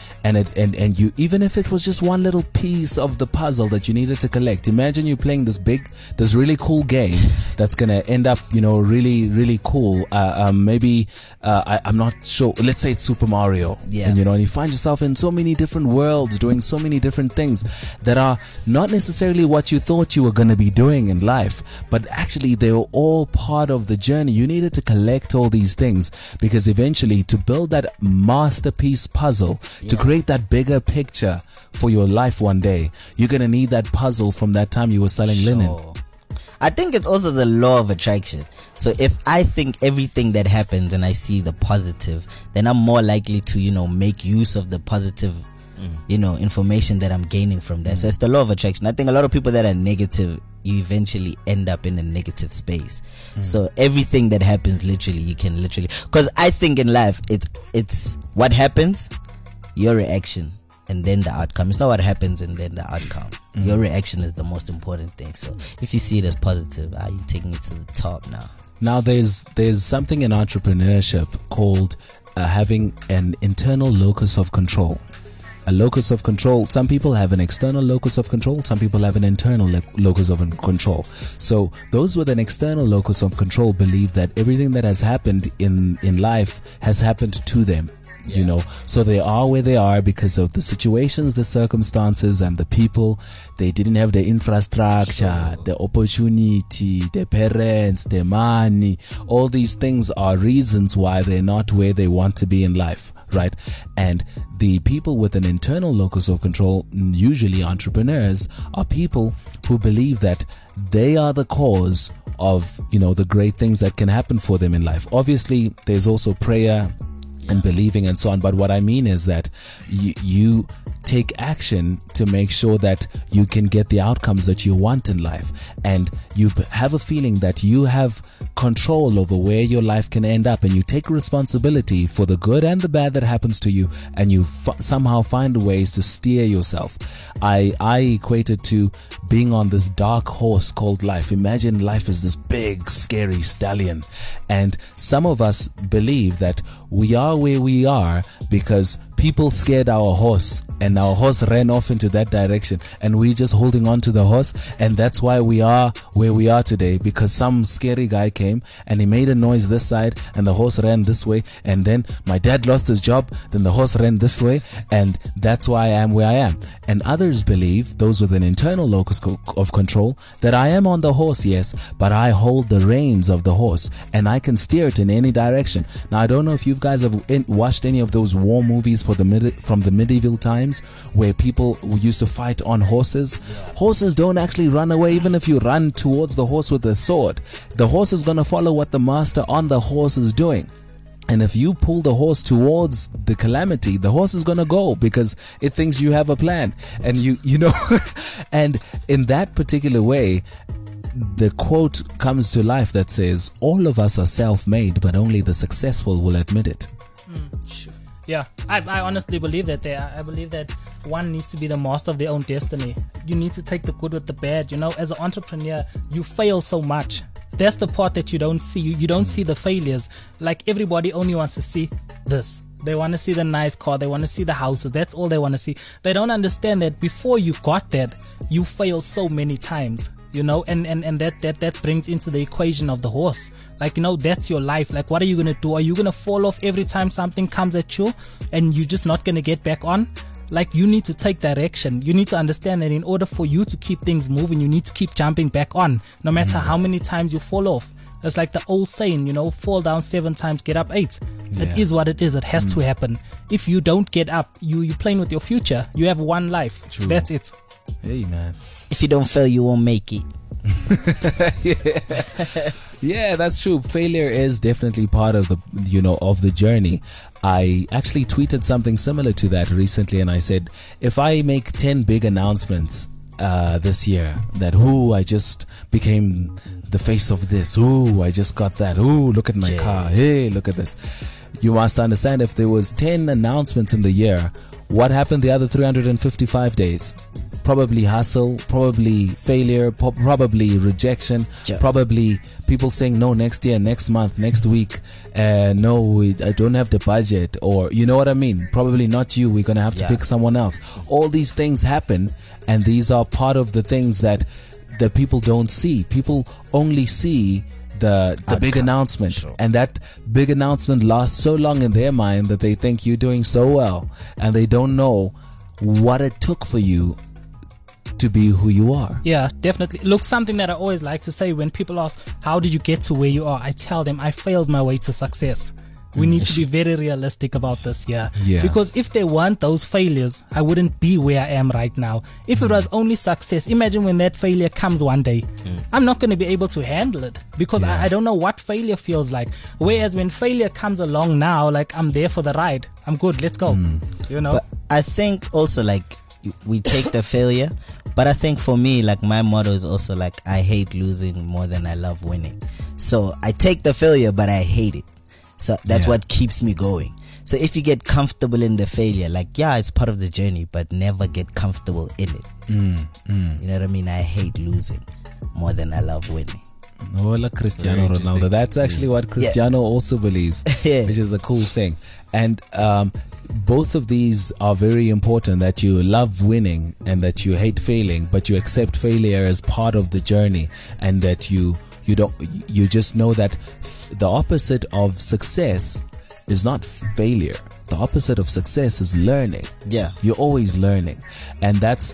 and you, even if it was just one little piece of the puzzle that you needed to collect. Imagine you playing this really cool game that's gonna end up, you know, really, really cool. Maybe I'm not sure. Let's say it's Super Mario. Yeah. And, you know, and you find yourself in so many different worlds, doing so many different things that are not necessarily what you thought you were going to be doing in life, but actually they were all part of the journey. You needed to collect all these things, because eventually, to build that masterpiece puzzle, to create that bigger picture for your life one day, you're going to need that puzzle from that time you were selling linen. I think it's also the law of attraction. So if I think everything that happens and I see the positive, then I'm more likely to, you know, make use of the positive, you know, information that I'm gaining from that. So it's the law of attraction. I think a lot of people that are negative, you eventually end up in a negative space. So everything that happens, literally, you can literally, because I think in life, it's what happens, your reaction, and then the outcome. It's not what happens and then the outcome. Your reaction is the most important thing. So if you see it as positive, are you taking it to the top now? Now there's something in entrepreneurship called having an internal locus of control. A locus of control. Some people have an external locus of control. Some people have an internal locus of control. So those with an external locus of control believe that everything that has happened in life has happened to them. You know, so they are where they are because of the situations, the circumstances, and the people. They didn't have the infrastructure, the opportunity, the parents, the money. All these things are reasons why they're not where they want to be in life, right? And the people with an internal locus of control, usually entrepreneurs, are people who believe that they are the cause of, you know, the great things that can happen for them in life. Obviously, there's also prayer and believing and so on, but what I mean is that you take action to make sure that you can get the outcomes that you want in life, and you have a feeling that you have control over where your life can end up, and you take responsibility for the good and the bad that happens to you, and you somehow find ways to steer yourself. I equate it to being on this dark horse called life. Imagine life is this big scary stallion, and some of us believe that we are where we are because people scared our horse, and our horse ran off into that direction, and we just holding on to the horse, and that's why we are where we are today, because some scary guy came and he made a noise this side and the horse ran this way, and then my dad lost his job, then the horse ran this way, and that's why I am where I am. And others believe, those with an internal locus of control, that I am on the horse, yes, but I hold the reins of the horse and I can steer it in any direction. Now, I don't know if you guys have watched any of those war movies from the medieval times where people used to fight on horses. Horses don't actually run away. Even if you run towards the horse with a sword, the horse is going to follow what the master on the horse is doing. And if you pull the horse towards the calamity, the horse is going to go because it thinks you have a plan. And you know, and in that particular way, the quote comes to life that says, all of us are self-made, but only the successful will admit it. Yeah, I honestly believe that I believe that one needs to be the master of their own destiny. You need to take the good with the bad. You know, as an entrepreneur, you fail so much. That's the part that you don't see. You don't see the failures. Like, everybody only wants to see this. They want to see the nice car. They want to see the houses. That's all they want to see. They don't understand that before you got that, you failed so many times. You know, and that brings into the equation of the horse. Like, you know, that's your life. Like, what are you going to do? Are you going to fall off every time something comes at you and you're just not going to get back on? Like, you need to take direction. You need to understand that in order for you to keep things moving, you need to keep jumping back on, no matter how many times you fall off. It's like the old saying, you know, fall down 7 times, get up 8. Yeah. It is what it is. It has to happen. If you don't get up, you're playing with your future. You have one life. True. That's it. Hey, man. If you don't fail, you won't make it. Yeah, that's true. Failure is definitely part of the journey. I actually tweeted something similar to that recently, and I said, if I make 10 big announcements this year, that I just became the face of this, I just got that, look at my car, hey, look at this. You must understand, if there was 10 announcements in the year, what happened the other 355 days? Probably hustle, probably failure, probably rejection, probably people saying no next year, next month, next week, no, I don't have the budget, or you know what I mean? Probably not you, we're going to have to pick someone else. All these things happen, and these are part of the things that people don't see. People only see the big announcement, and that big announcement lasts so long in their mind that they think you're doing so well, and they don't know what it took for you to be who you are. Yeah, definitely. Look, something that I always like to say when people ask, how did you get to where you are? I tell them, I failed my way to success. We need to be very realistic about this, yeah. Because if there weren't those failures, I wouldn't be where I am right now. If it was only success, imagine when that failure comes one day. I'm not going to be able to handle it because I don't know what failure feels like. Whereas when failure comes along now, like, I'm there for the ride. I'm good. Let's go. You know? But I think also, like, we take the failure, but I think for me, like, my motto is also like, I hate losing more than I love winning. So I take the failure, but I hate it. So that's what keeps me going. So if you get comfortable in the failure, like, it's part of the journey, but never get comfortable in it. You know what I mean? I hate losing more than I love winning. Hola, Cristiano Ronaldo. That's actually what Cristiano also believes, which is a cool thing. And both of these are very important, that you love winning and that you hate failing, but you accept failure as part of the journey, and that you just know that the opposite of success is not failure. The opposite of success is learning. Yeah. You're always learning. And that's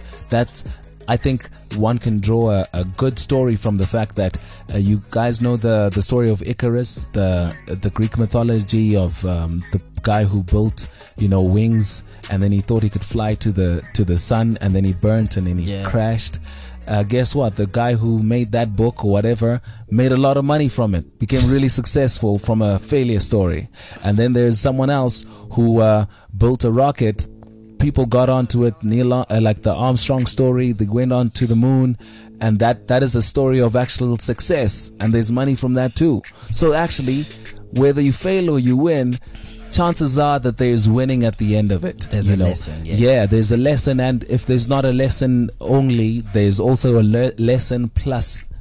I think one can draw a good story from the fact that you guys know the story of Icarus, the Greek mythology of the guy who built wings, and then he thought he could fly to the sun, and then he burnt, and then he crashed. Guess what? The guy who made that book or whatever made a lot of money from it, became really successful from a failure story. And then there's someone else who built a rocket. People got onto it, like the Armstrong story. They went on to the moon, and that is a story of actual success, and there's money from that too. So actually, whether you fail or you win, chances are that there's winning at the end of it. There's a lesson. There's a lesson, and if there's not a lesson only, there's also a lesson plus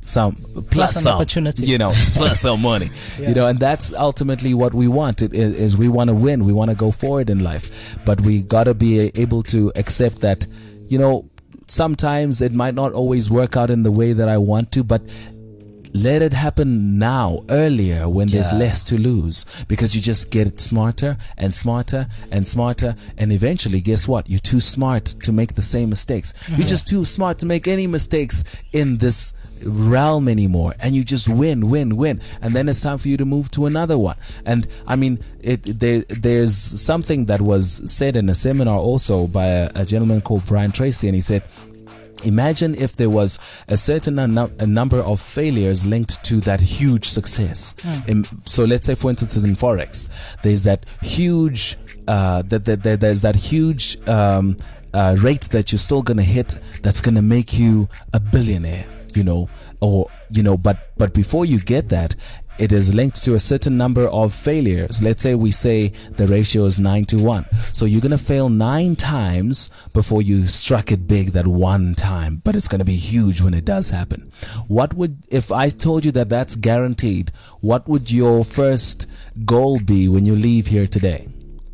some plus an some opportunity. you know, plus some money. Yeah. You know, and that's ultimately what we want. Is we want to win. We want to go forward in life, but we got to be able to accept that, you know, sometimes it might not always work out in the way that I want to, but let it happen now, earlier, when there's less to lose, because you just get smarter and smarter and smarter, and eventually, guess what? You're too smart to make the same mistakes. You're just too smart to make any mistakes in this realm anymore, and you just win, and then it's time for you to move to another one. And I mean, there's something that was said in a seminar also by a gentleman called Brian Tracy, and he said, imagine if there was a certain a number of failures linked to that huge success. So let's say, for instance, in Forex, there's that huge there's that huge rate that you're still going to hit that's going to make you a billionaire, you know, or, you know, but before you get that, it is linked to a certain number of failures. Let's say we say the ratio is 9-1. So you're going to fail 9 times before you struck it big that one time. But it's going to be huge when it does happen. What would, if I told you that that's guaranteed, what would your first goal be when you leave here today?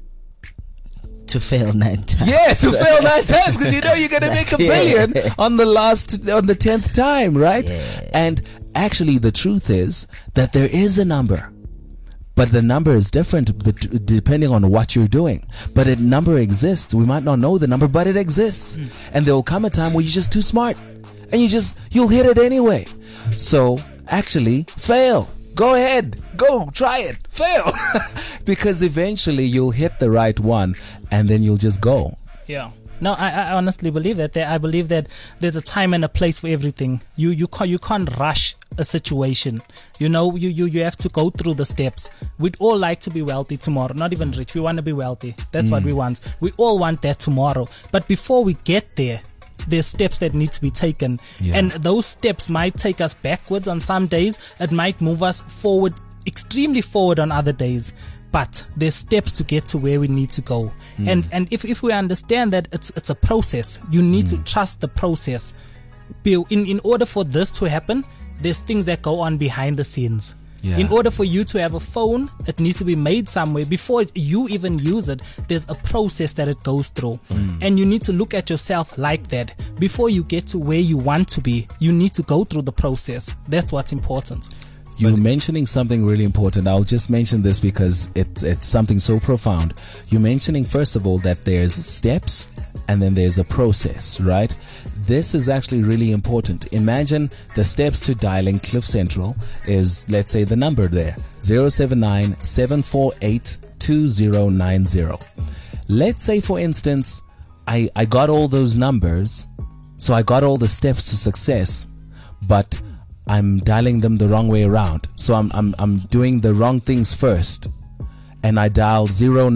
To fail 9 times. Yeah, to fail 9 times, because you know you're going to make $1 billion on the 10th time, right? Yeah. And actually, the truth is that there is a number, but the number is different depending on what you're doing. But a number exists. We might not know the number, but it exists. And there will come a time where you're just too smart, and you'll hit it anyway. So actually, fail. Go ahead. Go try it. Fail. Because eventually you'll hit the right one, and then you'll just go. Yeah. No, I honestly believe that. I believe that there's a time and a place for everything. You can't rush a situation. You know, you have to go through the steps. We'd all like to be wealthy tomorrow. Not even rich. We want to be wealthy. That's what we want. We all want that tomorrow. But before we get there, there's steps that need to be taken. Yeah. And those steps might take us backwards on some days. It might move us forward, extremely forward on other days. But there's steps to get to where we need to go. And if we understand that it's a process, you need to trust the process. In order for this to happen, there's things that go on behind the scenes. Yeah. In order for you to have a phone, it needs to be made somewhere. Before you even use it, there's a process that it goes through. And you need to look at yourself like that. Before you get to where you want to be, you need to go through the process. That's what's important. You're mentioning something really important. I'll just mention this because it's something so profound. You're mentioning, first of all, that there's steps and then there's a process, right? This is actually really important. Imagine the steps to dialing Cliff Central is, let's say, the number there, 079-748-2090. Let's say, for instance, I got all those numbers, so I got all the steps to success, but I'm dialing them the wrong way around. So I'm doing the wrong things first, and I dialed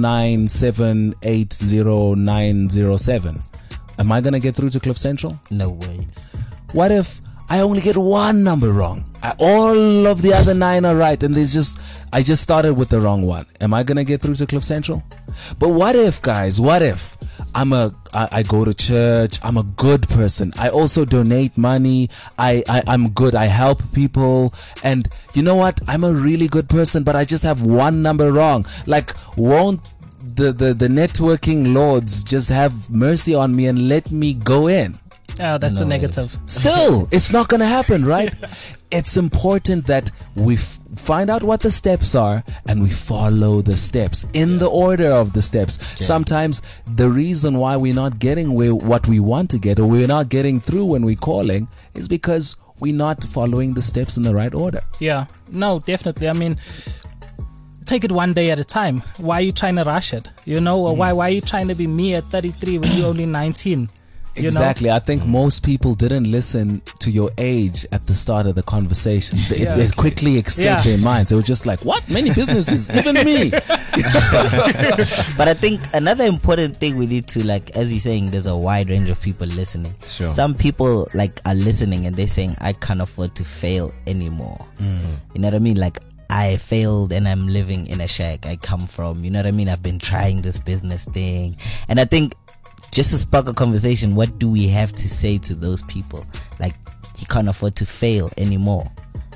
097800907. Am I gonna get through to Cliff Central? No way. What if I only get one number wrong? All of the other 9 are right, and I just started with the wrong one. Am I gonna get through to Cliff Central? But what if, guys? What if I go to church, I'm a good person, I also donate money, I'm good, I help people, and you know what? I'm a really good person, but I just have one number wrong. Like, won't the networking lords just have mercy on me and let me go in? Oh, that's a negative. Still, it's not going to happen, right? It's important that we find out what the steps are and we follow the steps in the order of the steps. Sometimes the reason why we're not getting what we want to get, or we're not getting through when we're calling, is because we're not following the steps in the right order. Yeah, no, definitely. I mean, take it one day at a time. Why are you trying to rush it? You know, or why are you trying to be me at 33 when you're only 19? Exactly. I think most people didn't listen to your age at the start of the conversation. It quickly escaped their minds. They were just like, what? Many businesses, even me. But I think another important thing we need to, like, as you're saying, there's a wide range of people listening. Sure. Some people like are listening and they're saying, I can't afford to fail anymore. You know what I mean? Like, I failed and I'm living in a shack I come from. You know what I mean? I've been trying this business thing. And I think, just to spark a conversation, what do we have to say to those people? Like, he can't afford to fail anymore.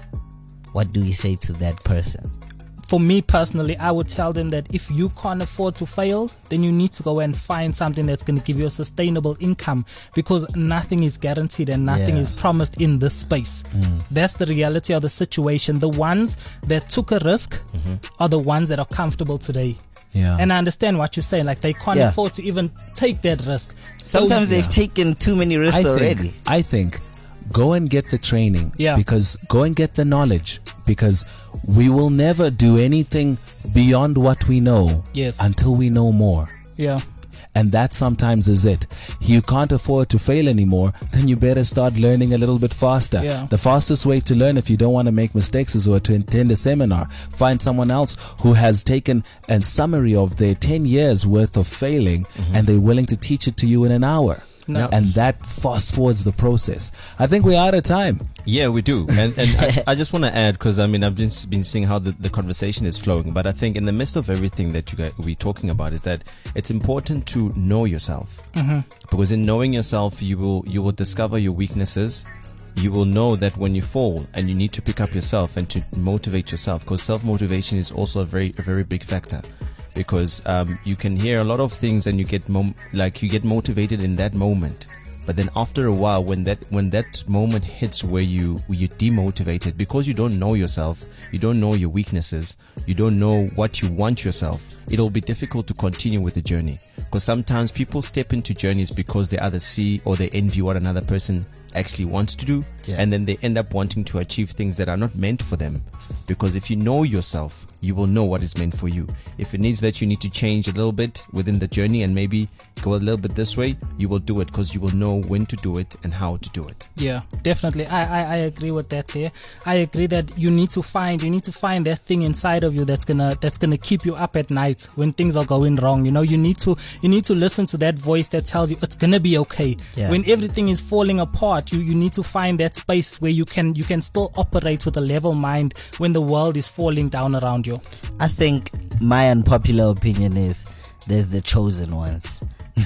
What do we say to that person? For me personally, I would tell them that if you can't afford to fail, then you need to go and find something that's going to give you a sustainable income, because nothing is guaranteed and nothing is promised in this space. That's the reality of the situation. The ones that took a risk are the ones that are comfortable today. Yeah. And I understand what you're saying. Like, they can't afford to even take that risk. Sometimes they've taken too many risks already. I think go and get the training. Because go and get the knowledge, because we will never do anything beyond what we know until we know more. Yeah. And that sometimes is it. You can't afford to fail anymore, then you better start learning a little bit faster. The fastest way to learn, if you don't want to make mistakes, is to attend a seminar. Find someone else who has taken a summary of their 10 years worth of failing and they're willing to teach it to you in an hour. And that fast forwards the process. I think we're out of time. Yeah, we do. And I just want to add, because I mean, I've just been seeing how the conversation is flowing, but I think in the midst of everything that we're talking about is that it's important to know yourself. Because in knowing yourself, you will discover your weaknesses. You will know that when you fall and you need to pick up yourself and to motivate yourself, because self-motivation is also a very big factor. Because you can hear a lot of things and you get motivated in that moment, but then after a while, when that moment hits where you're demotivated, because you don't know yourself, you don't know your weaknesses, you don't know what you want yourself, it'll be difficult to continue with the journey. Because sometimes people step into journeys because they either see or they envy what another person actually wants to do, and then they end up wanting to achieve things that are not meant for them. Because if you know yourself, you will know what is meant for you. If it needs that you need to change a little bit within the journey and maybe go a little bit this way, you will do it, because you will know when to do it and how to do it. Yeah, definitely. I agree with that there. I agree that you need to find that thing inside of you that's gonna keep you up at night when things are going wrong. You know, you need to listen to that voice that tells you it's gonna be okay. When everything is falling apart, you need to find that space where you can still operate with a level mind when the world is falling down around you. I think my unpopular opinion is there's the chosen ones.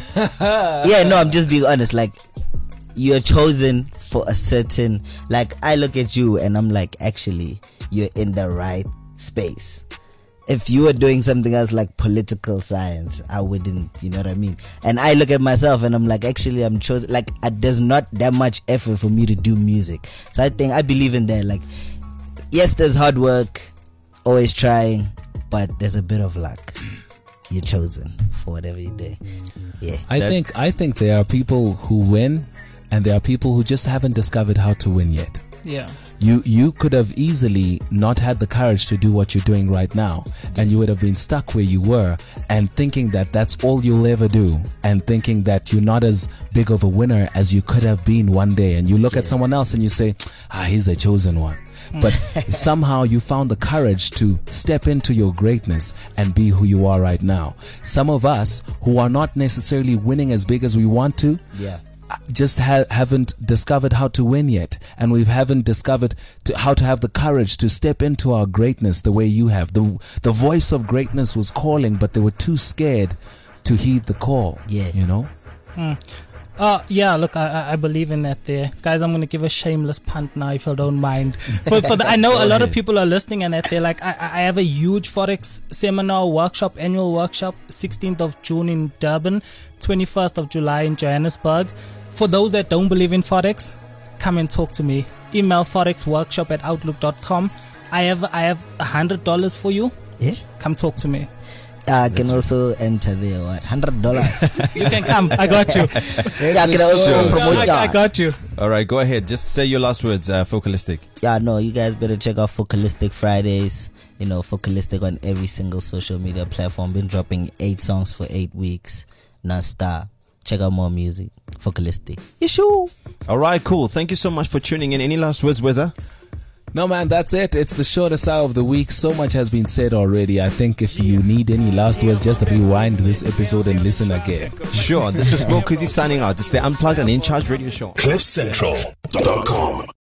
I'm just being honest. Like, you're chosen for a certain, like, I look at you and I'm like, actually, you're in the right space. If you were doing something else like political science, I wouldn't, you know what I mean? And I look at myself and I'm like, actually, I'm chosen. Like, there's not that much effort for me to do music. So I believe in that. Like, yes, there's hard work, always trying, but there's a bit of luck. You're chosen for whatever you do. Yeah. I think there are people who win, and there are people who just haven't discovered how to win yet. Yeah. You could have easily not had the courage to do what you're doing right now, and you would have been stuck where you were and thinking that that's all you'll ever do, and thinking that you're not as big of a winner as you could have been one day. And you look at someone else and you say, he's a chosen one. But somehow you found the courage to step into your greatness and be who you are right now. Some of us who are not necessarily winning as big as we want to, just haven't discovered how to win yet, and we haven't discovered how to have the courage to step into our greatness the way you have. The voice of greatness was calling, but they were too scared to heed the call. You know. Look, I believe in that there. Guys, I'm going to give a shameless punt now, if you don't mind. I know a lot of people are listening and that they're like, I have a huge Forex seminar annual workshop, 16th of June in Durban, 21st of July in Johannesburg. For those that don't believe in Forex, come and talk to me. Email forexworkshop@outlook.com. I have $100 for you. Yeah. Come talk to me. I can also enter there. $100. You can come. I got you. I can also promote. I got you. All right, go ahead. Just say your last words, Focalistic. You guys better check out Focalistic Fridays. You know, Focalistic on every single social media platform. Been dropping 8 songs for 8 weeks, non-stop. Check out more music. Focalistic. You sure? All right, cool. Thank you so much for tuning in. Any last words, Weza? No, man, that's it. It's the shortest hour of the week. So much has been said already. I think if you need any last words, just rewind this episode and listen again. Sure. This is Mo Kuzi signing out. This is the Unplugged and In Charge Radio Show. CliffCentral.com